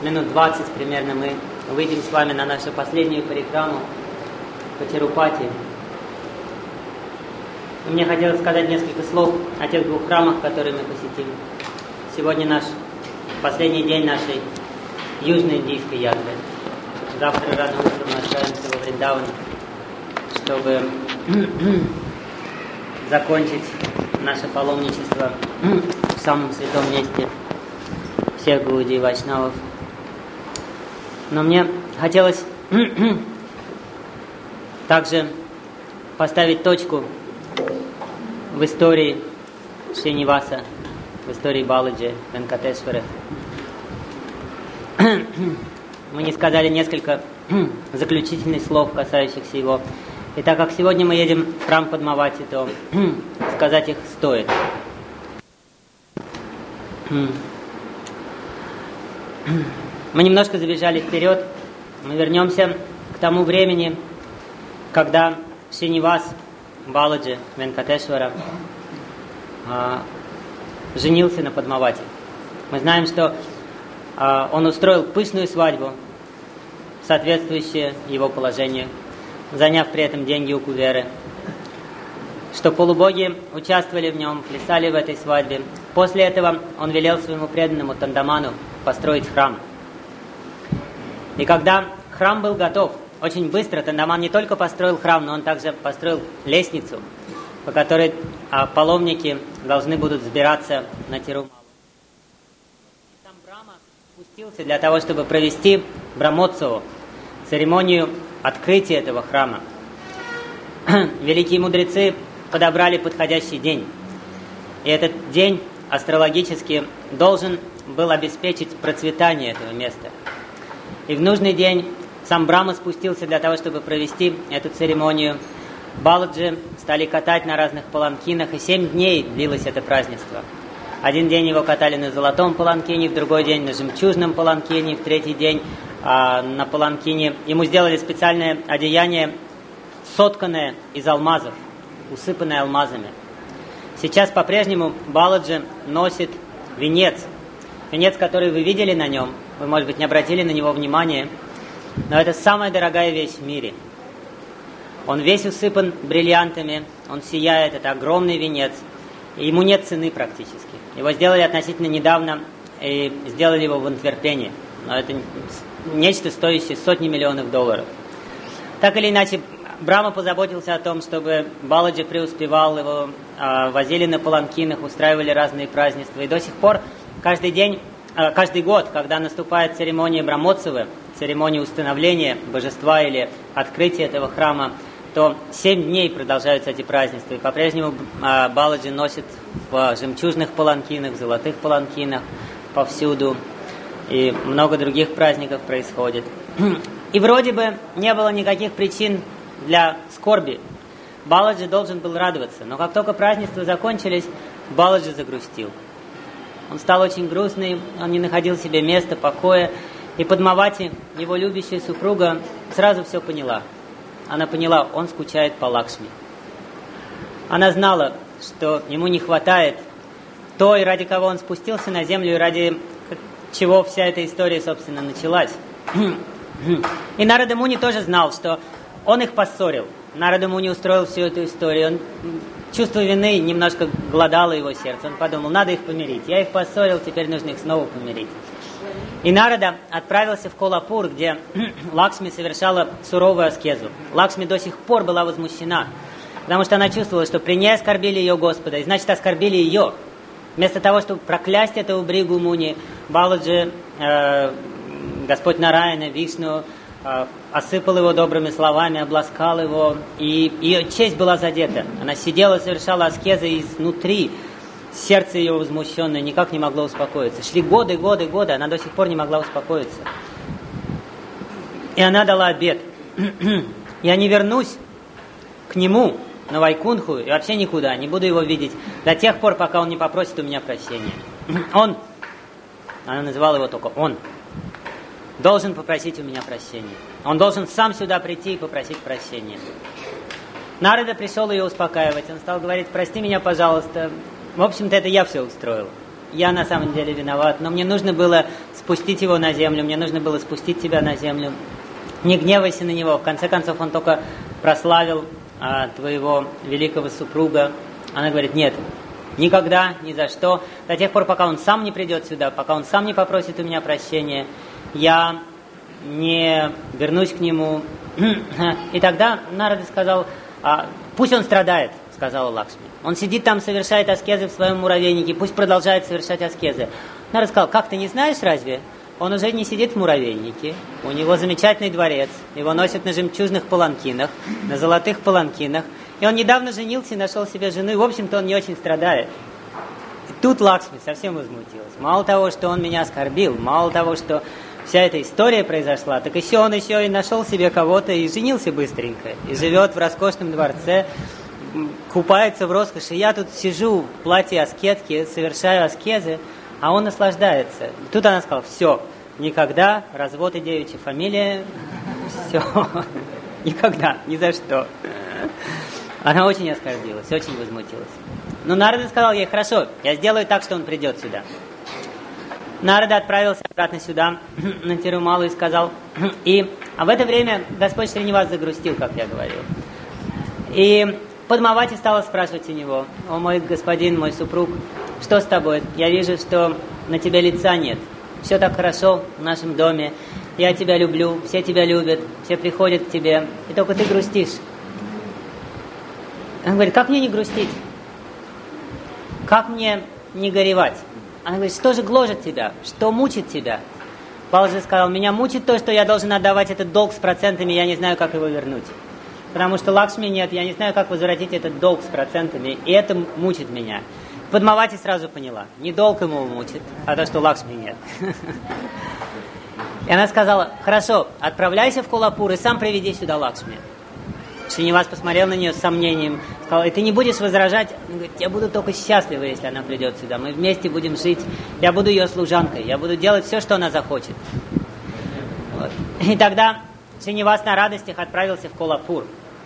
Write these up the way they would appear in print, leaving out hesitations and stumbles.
минут 20 примерно мы выйдем с вами на нашу последнюю парикраму по Тирупати. Мне хотелось сказать несколько слов о тех двух храмах, которые мы посетим. Сегодня наш последний день нашей южной индийской ятры. Завтра рано утром мы отправимся во Вриндаван, чтобы закончить наше паломничество в самом святом месте всех Гаудии и Вайшнавов. Но мне хотелось также поставить точку в истории Шриниваса, в истории Баладжи Венкатешвары. Мы не сказали несколько заключительных слов, касающихся его. И так как сегодня мы едем в храм Падмавати, то сказать их стоит. Мы немножко забежали вперед. Мы вернемся к тому времени, когда Шринивас Баладжи Венкатешвара женился на Падмавати. Мы знаем, что он устроил пышную свадьбу, соответствующую его положению, заняв при этом деньги у куверы, что полубоги участвовали в нем, плясали в этой свадьбе. После этого он велел своему преданному Тандаману построить храм. И когда храм был готов, очень быстро Тандаман не только построил храм, но он также построил лестницу, по которой паломники должны будут взбираться на Тирумалу. Сам Брахма спустился для того, чтобы провести Брахмотсаву, церемонию открытия этого храма. Великие мудрецы подобрали подходящий день. И этот день астрологически должен был обеспечить процветание этого места. И в нужный день сам Брахма спустился для того, чтобы провести эту церемонию. Баладжи стали катать на разных паланкинах, и 7 дней длилось это празднество. Один день его катали на золотом паланкине, в другой день на жемчужном паланкине, в третий день на паланкине. Ему сделали специальное одеяние, сотканное из алмазов, усыпанное алмазами. Сейчас по-прежнему Баладжи носит венец. Венец, который вы видели на нем, вы, может быть, не обратили на него внимания, но это самая дорогая вещь в мире. Он весь усыпан бриллиантами, он сияет, это огромный венец, и ему нет цены практически. Его сделали относительно недавно, и сделали его в Антверпене, но это нечто стоящее сотни миллионов долларов. Так или иначе, Брахма позаботился о том, чтобы Баладжи преуспевал, его возили на паланкинах, устраивали разные празднества, и до сих пор каждый год, когда наступает церемония Брахмотсавы, церемония установления божества или открытия этого храма, то 7 дней продолжаются эти празднества. И по-прежнему Баладжи носит в жемчужных паланкинах, в золотых паланкинах повсюду. И много других праздников происходит. И вроде бы не было никаких причин для скорби. Баладжи должен был радоваться. Но как только празднества закончились, Баладжи загрустил. Он стал очень грустный, он не находил себе места, покоя. И Падмавати, его любящая супруга, сразу все поняла. Она поняла, он скучает по Лакшми. Она знала, что ему не хватает той, ради кого он спустился на землю, и ради чего вся эта история, собственно, началась. И Нарада Муни тоже знал, что он их поссорил. Нарада Муни устроил всю эту историю. Чувство вины немножко глодало его сердце. Он подумал, надо их помирить. Я их поссорил, теперь нужно их снова помирить. И Нарада отправился в Колапур, где Лакшми совершала суровую аскезу. Лакшми до сих пор была возмущена, потому что она чувствовала, что при ней оскорбили ее Господа, и значит оскорбили ее. Вместо того, чтобы проклясть этого Бригу Муни, Баладжи, Господь Нараяна, Вишну, осыпал его добрыми словами, обласкал его, и ее честь была задета. Она сидела, совершала аскезы, и изнутри сердце ее возмущенное никак не могло успокоиться. Шли годы, она до сих пор не могла успокоиться. И она дала обет. Я не вернусь к нему на Вайкунху и вообще никуда, не буду его видеть до тех пор, пока он не попросит у меня прощения. Она называла его только он, должен попросить у меня прощения. Он должен сам сюда прийти и попросить прощения. Нарада пришел ее успокаивать. Он стал говорить, прости меня, пожалуйста. В общем-то, это я все устроил. Я на самом деле виноват. Но мне нужно было спустить его на землю, мне нужно было спустить тебя на землю. Не гневайся на него, в конце концов он только прославил твоего великого супруга. Она говорит, нет, никогда, ни за что, до тех пор, пока он сам не придет сюда, пока он сам не попросит у меня прощения, я не вернусь к нему. И тогда Нарада сказал, пусть он страдает, сказала Лакшми. Он сидит там, совершает аскезы в своем муравейнике, пусть продолжает совершать аскезы. Нарада сказал, как ты не знаешь разве? Он уже не сидит в муравейнике, у него замечательный дворец, его носят на жемчужных паланкинах, на золотых паланкинах, и он недавно женился и нашел себе жену, и в общем-то он не очень страдает. И тут Лакшми совсем возмутилась. Мало того, что он меня оскорбил, мало того, что вся эта история произошла, так еще он и нашел себе кого-то и женился быстренько, и живет в роскошном дворце, купается в роскоши. Я тут сижу в платье аскетки, совершаю аскезы, а он наслаждается. Тут она сказала, все, никогда, развод и девичья фамилия, все, никогда, ни за что. Она очень оскорбилась, очень возмутилась. Но Нарада сказал ей, хорошо, я сделаю так, что он придет сюда. Нарада отправился обратно сюда, на Тирумалу, и сказал, а в это время Господь Шринивас загрустил, как я говорил. И Падмавати стала спрашивать у него, о мой господин, мой супруг, что с тобой? Я вижу, что на тебе лица нет. Все так хорошо в нашем доме. Я тебя люблю, все тебя любят, все приходят к тебе, и только ты грустишь. Он говорит, как мне не грустить? Как мне не горевать? Она говорит, что же гложет тебя? Что мучит тебя? Баладжи сказал, меня мучит то, что я должен отдавать этот долг с процентами, я не знаю, как его вернуть. Потому что Лакшми нет, я не знаю, как возвратить этот долг с процентами, и это мучит меня. Падмавати сразу поняла, не долг ему мучит, а то, что Лакшми нет. И она сказала, хорошо, отправляйся в Колапур и сам приведи сюда Лакшми. Шринивас посмотрел на нее с сомнением, сказал, и ты не будешь возражать? Он говорит, я буду только счастлива, если она придет сюда, мы вместе будем жить, я буду ее служанкой, я буду делать все, что она захочет. Вот. И тогда Шринивас на радостях отправился в Колапур.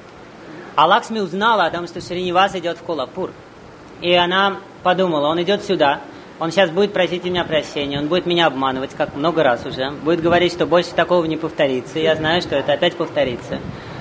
А Лакшми узнала о том, что Шринивас идет в Колапур. И она подумала, он идет сюда, он сейчас будет просить у меня прощения, он будет меня обманывать, как много раз уже, будет говорить, что больше такого не повторится, я знаю, что это опять повторится.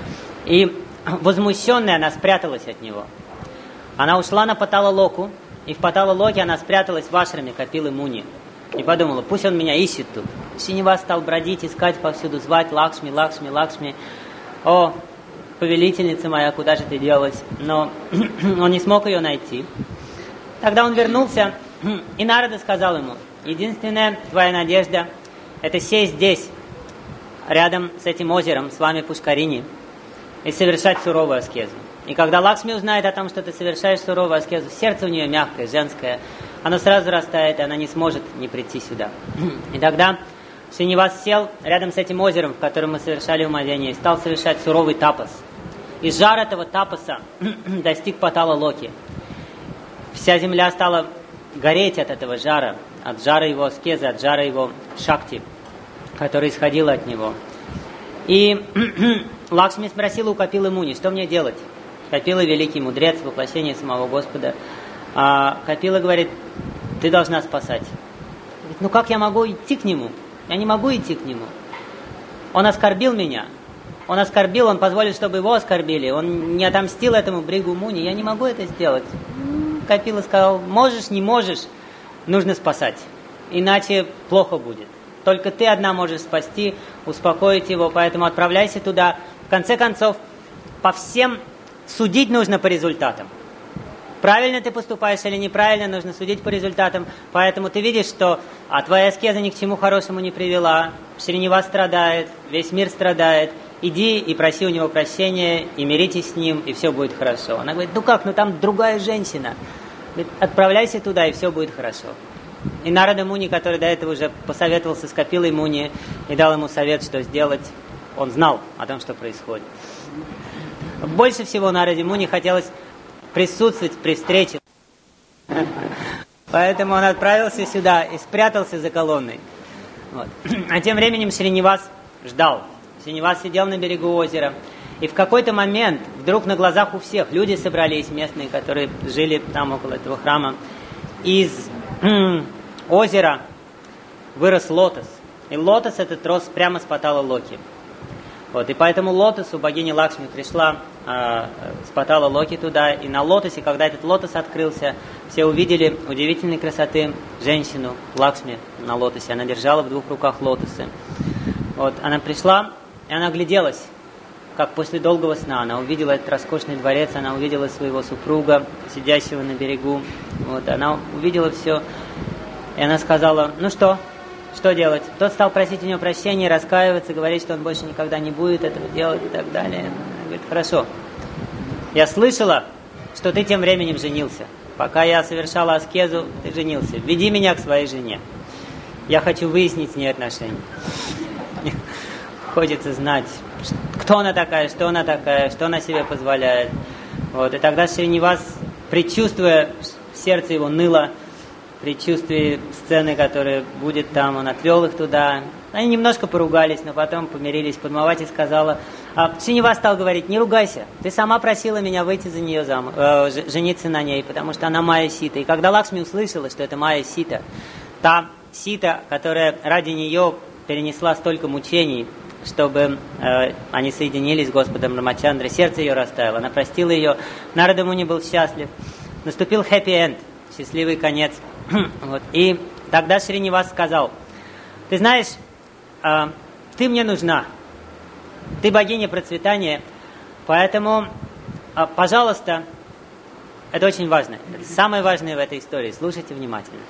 И возмущенная она спряталась от него. Она ушла на Патала-локу, и в Патала-локе она спряталась в ашраме Капилы Муни. И подумала, пусть он меня ищет тут. Шринивас стал бродить, искать повсюду, звать Лакшми, Лакшми, Лакшми. О, повелительница моя, куда же ты делась? Но он не смог ее найти. Тогда он вернулся, и Нарада сказал ему, единственная твоя надежда – это сесть здесь, рядом с этим озером, с вами Пушкарини, и совершать суровую аскезу. И когда Лакшми узнает о том, что ты совершаешь суровую аскезу, сердце у нее мягкое, женское, оно сразу растает, и она не сможет не прийти сюда. И тогда Шринивас сел рядом с этим озером, в котором мы совершали умовение, и стал совершать суровый тапас. И жар этого тапаса достиг Патала-локи. Вся земля стала гореть от этого жара, от жара его аскезы, от жара его шакти, который исходил от него. И Лакшми спросила у Капилы Муни, что мне делать? Капила великий мудрец, воплощение самого Господа. А Капила говорит, ты должна спасать. Говорит, ну как я могу идти к нему? Я не могу идти к нему. Он оскорбил меня. Он оскорбил, он позволил, чтобы его оскорбили. Он не отомстил этому Бригу Муни. Я не могу это сделать. Капила сказал, можешь, не можешь, нужно спасать. Иначе плохо будет. Только ты одна можешь спасти, успокоить его, поэтому отправляйся туда. В конце концов, по всем судить нужно по результатам. Правильно ты поступаешь или неправильно, нужно судить по результатам. Поэтому ты видишь, что твоя аскеза ни к чему хорошему не привела. Шринивас страдает, весь мир страдает. Иди и проси у него прощения, и миритесь с ним, и все будет хорошо. Она говорит, ну как, ну там другая женщина. Говорит, отправляйся туда, и все будет хорошо. И Нарада Муни, который до этого уже посоветовался с Капилой Муни и дал ему совет, что сделать, он знал о том, что происходит. Больше всего Нараде Муни хотелось присутствовать при встрече. Поэтому он отправился сюда и спрятался за колонной. Вот. А тем временем Шринивас ждал. Шринивас сидел на берегу озера. И в какой-то момент, вдруг на глазах у всех, люди собрались местные, которые жили там около этого храма, из озера вырос лотос. И лотос этот рос прямо с патала Локи. Вот, и поэтому лотосу богиня Лакшми пришла с патала Локи туда, и на лотосе, когда этот лотос открылся, все увидели удивительной красоты женщину Лакшми на лотосе. Она держала в 2 руках лотосы. Вот, она пришла, и она огляделась, как после долгого сна. Она увидела этот роскошный дворец, она увидела своего супруга, сидящего на берегу. Вот, она увидела все, и она сказала: ну что делать? Тот стал просить у нее прощения, раскаиваться, говорить, что он больше никогда не будет этого делать и так далее. Она говорит: хорошо, я слышала, что ты тем временем женился. Пока я совершала аскезу, ты женился. Веди меня к своей жене. Я хочу выяснить с ней отношения. Хочется знать, кто она такая, что она себе позволяет. Вот. И тогда Шринивас, предчувствуя, сердце его ныло, предчувствие сцены, которая будет там, он отвел их туда. Они немножко поругались, но потом помирились. Падмавати сказала, Шринивас стал говорить: не ругайся, ты сама просила меня выйти за нее замуж, жениться на ней, потому что она Майя Сита. И когда Лакшми услышала, что это Майя Сита, та Сита, которая ради нее перенесла столько мучений, чтобы они соединились с Господом Рамачандрой, сердце ее растаяло, она простила ее, Нарада Муни был счастлив, наступил хэппи-энд, счастливый конец. Вот. И тогда Шринивас сказал: ты знаешь, ты мне нужна, ты богиня процветания, поэтому, пожалуйста, это очень важно, это самое важное в этой истории, слушайте внимательно,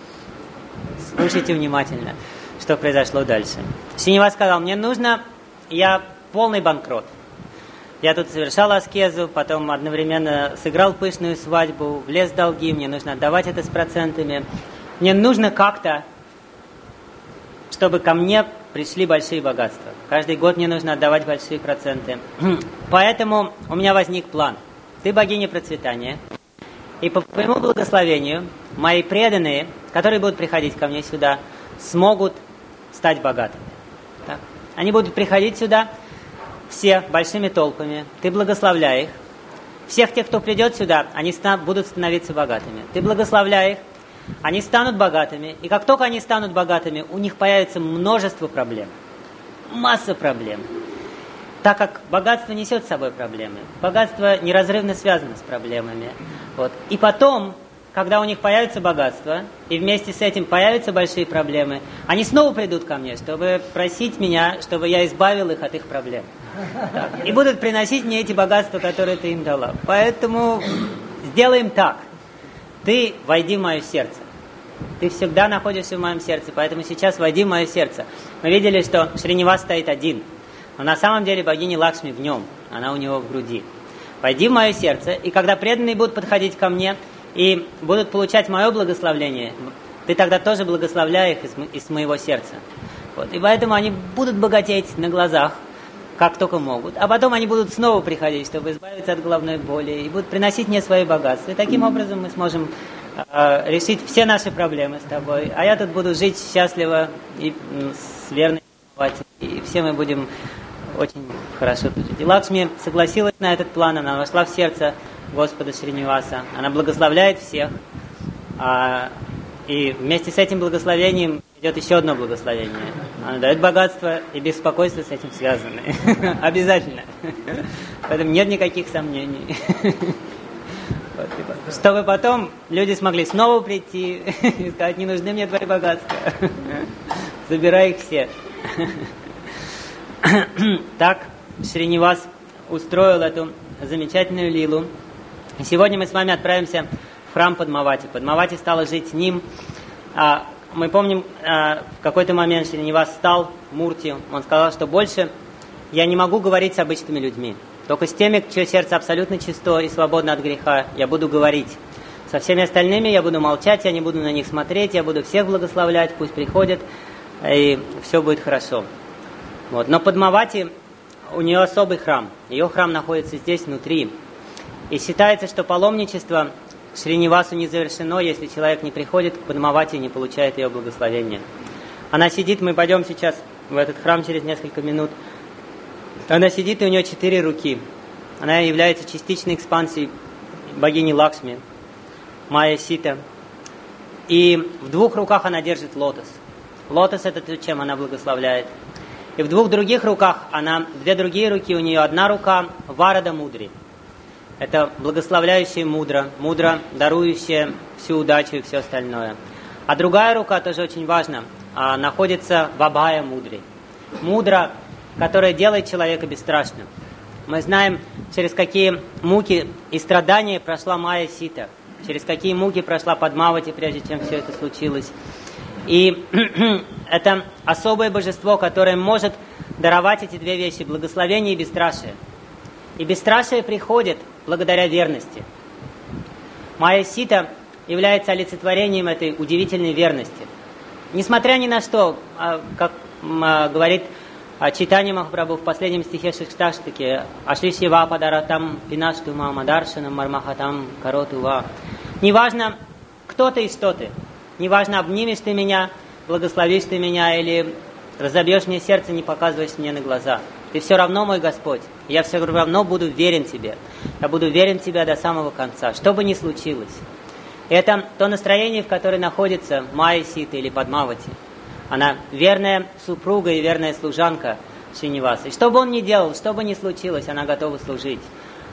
что произошло дальше. Шринивас сказал: мне нужно, я полный банкрот. Я тут совершал аскезу, потом одновременно сыграл пышную свадьбу, влез в долги, мне нужно отдавать это с процентами. Мне нужно как-то, чтобы ко мне пришли большие богатства. Каждый год мне нужно отдавать большие проценты. Поэтому у меня возник план. Ты богиня процветания, и по твоему благословению мои преданные, которые будут приходить ко мне сюда, смогут стать богатыми. Так? Они будут приходить сюда все большими толпами, ты благословляй их. Всех тех, кто придет сюда, они будут становиться богатыми. Ты благословляй их, они станут богатыми. И как только они станут богатыми, у них появится множество проблем. Масса проблем. Так как богатство несет с собой проблемы. Богатство неразрывно связано с проблемами. Вот. И потом, когда у них появится богатство, и вместе с этим появятся большие проблемы, они снова придут ко мне, чтобы просить меня, чтобы я избавил их от их проблем. Так. И будут приносить мне эти богатства, которые ты им дала. Поэтому сделаем так. Ты войди в мое сердце. Ты всегда находишься в моем сердце, поэтому сейчас войди в мое сердце. Мы видели, что Шринивас стоит один, но на самом деле богиня Лакшми в нем, она у него в груди. Войди в мое сердце, и когда преданные будут подходить ко мне и будут получать мое благословление, ты тогда тоже благословляй их из моего сердца. Вот. И поэтому они будут богатеть на глазах, как только могут. А потом они будут снова приходить, чтобы избавиться от головной боли, и будут приносить мне свои богатства. И таким образом мы сможем решить все наши проблемы с тобой. А я тут буду жить счастливо и с верной симпатией. И все мы будем очень хорошо жить. И Лакшми согласилась на этот план, она вошла в сердце Господа Шриниваса. Она благословляет всех. И вместе с этим благословением идет еще одно благословение. Она дает богатство, и беспокойство с этим связаны. Обязательно. Поэтому нет никаких сомнений. Чтобы потом люди смогли снова прийти и сказать: не нужны мне твои богатства. Забирай их все. Так Шринивас устроил эту замечательную лилу. И сегодня мы с вами отправимся в храм Падмавати. Падмавати стала жить с ним. Мы помним, в какой-то момент Шринивас встал в Мурти. Он сказал, что больше я не могу говорить с обычными людьми. Только с теми, чье сердце абсолютно чисто и свободно от греха, я буду говорить. Со всеми остальными я буду молчать, я не буду на них смотреть, я буду всех благословлять, пусть приходят, и все будет хорошо. Вот. Но Падмавати, у нее особый храм. Ее храм находится здесь, внутри. И считается, что паломничество Шринивасу не завершено, если человек не приходит к Падмавати и не получает ее благословения. Она сидит, мы пойдем сейчас в этот храм через несколько минут. Она сидит, и у нее 4 руки. Она является частичной экспансией богини Лакшми, Майя Сита. И в 2 руках она держит лотос. Лотос — это то, чем она благословляет. И в двух других руках, две другие руки у нее, одна рука — Варада Мудри. Это благословляющая мудра, дарующая всю удачу и все остальное. А другая рука, тоже очень важна, находится в Абхая Мудре. Мудра, которая делает человека бесстрашным. Мы знаем, через какие муки и страдания прошла Майя Сита, через какие муки прошла Падмавати, прежде чем все это случилось. И это особое божество, которое может даровать эти две вещи — благословение и бесстрашие. И бесстрашие приходит благодаря верности. Майя Сита является олицетворением этой удивительной верности. Несмотря ни на что, как говорит Чайтанья Махапрабху в последнем стихе Шикшташтаки, «Ашлишьева падаратам пинашту мамадаршанам мармахатам каротува». Неважно, кто ты и что ты, неважно, обнимешь ты меня, благословишь ты меня или разобьешь мне сердце, не показываешь мне на глаза. Ты все равно мой Господь, и я все равно буду верен тебе. Я буду верен тебе до самого конца, что бы ни случилось. Это то настроение, в котором находится Майя Сита или Падмавати. Она верная супруга и верная служанка Шриниваса. И что бы он ни делал, что бы ни случилось, она готова служить.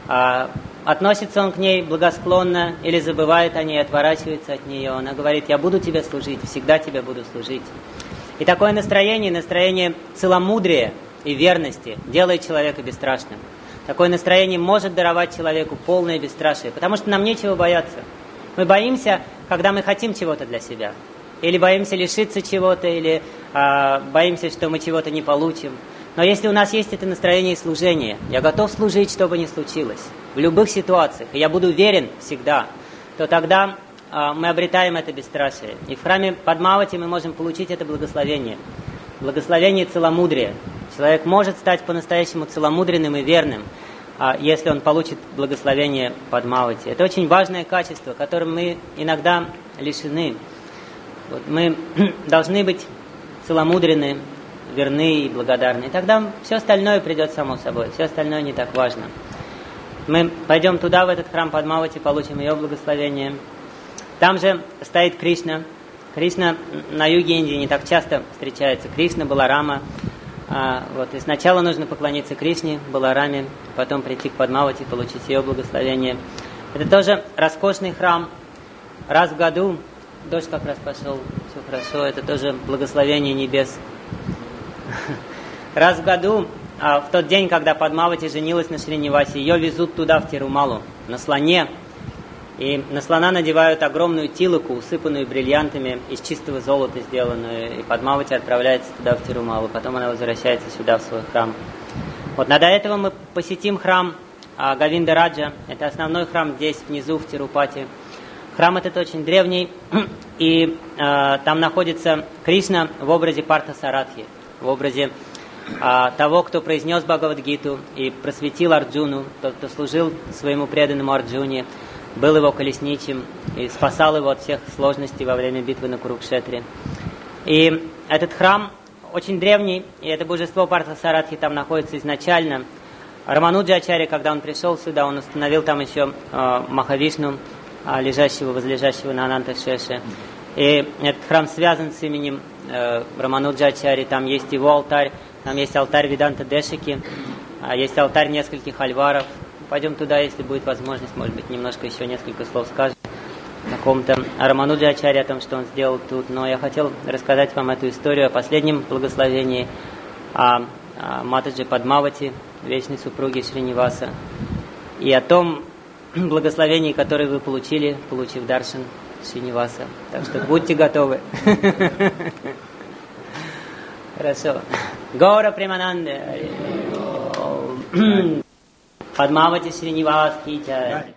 Относится он к ней благосклонно или забывает о ней, отворачивается от нее. Она говорит: я буду тебе служить, всегда тебе буду служить. И такое настроение целомудрия и верности делает человека бесстрашным. Такое настроение может даровать человеку полное бесстрашие, потому что нам нечего бояться. Мы боимся, когда мы хотим чего-то для себя. Или боимся лишиться чего-то, или боимся, что мы чего-то не получим. Но если у нас есть это настроение служения, я готов служить, что бы ни случилось, в любых ситуациях, и я буду верен всегда, то тогда мы обретаем это бесстрашие. И в храме Падмавати мы можем получить это благословение. Благословение целомудрия. Человек может стать по-настоящему целомудренным и верным, если он получит благословение Падмавати. Это очень важное качество, которым мы иногда лишены. Вот мы должны быть целомудрены, верны и благодарны. И тогда все остальное придет само собой, все остальное не так важно. Мы пойдем туда, в этот храм Падмавати, получим ее благословение. Там же стоит Кришна. Кришна на юге Индии не так часто встречается. Кришна, Баларама. И сначала нужно поклониться Кришне, Балараме, потом прийти к Падмавати, получить ее благословение. Это тоже роскошный храм. Раз в году, дождь как раз пошел, все хорошо, это тоже благословение небес. Раз в году, в тот день, когда Падмавати женилась на Шринивасе, ее везут туда, в Тирумалу, на слоне. И на слона надевают огромную тилоку, усыпанную бриллиантами, из чистого золота сделанную. И Падмавати отправляется туда, в Тирумалу. Потом она возвращается сюда, в свой храм. Вот, до этого мы посетим храм Говинда-Раджа. Это основной храм здесь, внизу, в Тирупати. Храм этот очень древний. И там находится Кришна в образе Партха-Саратхи. В образе того, кто произнес Бхагавад-гиту и просветил Арджуну, тот, кто служил своему преданному Арджуне, был его колесничим и спасал его от всех сложностей во время битвы на Курукшетре. И этот храм очень древний, и это божество Партха-Саратхи там находится изначально. Рамануджа-ачарья, когда он пришел сюда, он установил там еще Махавишну, возлежащего на Ананта-шеше. И этот храм связан с именем Рамануджа-ачарьи. Там есть его алтарь, там есть алтарь Веданта-дешики, есть алтарь нескольких альваров. Пойдем туда, если будет возможность, может быть, немножко еще несколько слов скажем о каком-то Рамануджа-ачарье, о том, что он сделал тут. Но я хотел рассказать вам эту историю о последнем благословении, о Матаджи Падмавати, вечной супруге Шриниваса, и о том благословении, которое вы получили, получив даршан Шриниваса. Так что будьте готовы. Хорошо. Гаура Премананде. Падмавати Шринивас ки джай.